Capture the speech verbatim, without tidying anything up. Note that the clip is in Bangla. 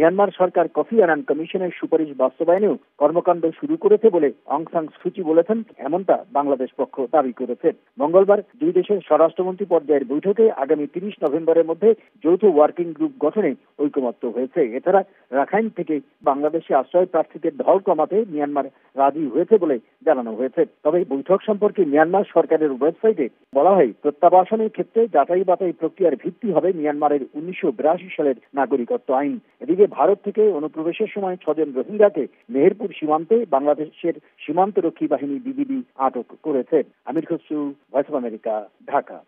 মিয়ানমার সরকার কফি আনান কমিশনের সুপারিশ বাস্তবায়নেও কর্মকাণ্ড শুরু করেছে বলে অং সান সুচি বলেছেন, এমনটা বাংলাদেশ পক্ষ দাবি করেছে। মঙ্গলবার দুই দেশের স্বরাষ্ট্রমন্ত্রী পর্যায়ের বৈঠকে আগামী তিরিশ নভেম্বরের মধ্যে যৌথ ওয়ার্কিং গ্রুপ গঠনে ঐকমত্য হয়েছে। এছাড়া রাখাইন থেকে বাংলাদেশে আশ্রয় প্রার্থীদের ঢল কমাতে মিয়ানমার রাজি হয়েছে বলে জানানো হয়েছে। তবে বৈঠক সম্পর্কে মিয়ানমার সরকারের ওয়েবসাইটে বলা হয়, প্রত্যাবাসনের ক্ষেত্রে যাচাই বাছাই প্রক্রিয়ার ভিত্তি হবে মিয়ানমারের উনিশশো বিরাশি সালের নাগরিকত্ব আইন। এদিকে ভারত থেকে অনুপ্রবেশের সময় ছজন রোহিঙ্গাকে মেহেরপুর সীমান্তে বাংলাদেশের সীমান্তরক্ষী বাহিনী বিজিবি আটক করেছে। Amir Khasru, Voice of America, Dhaka.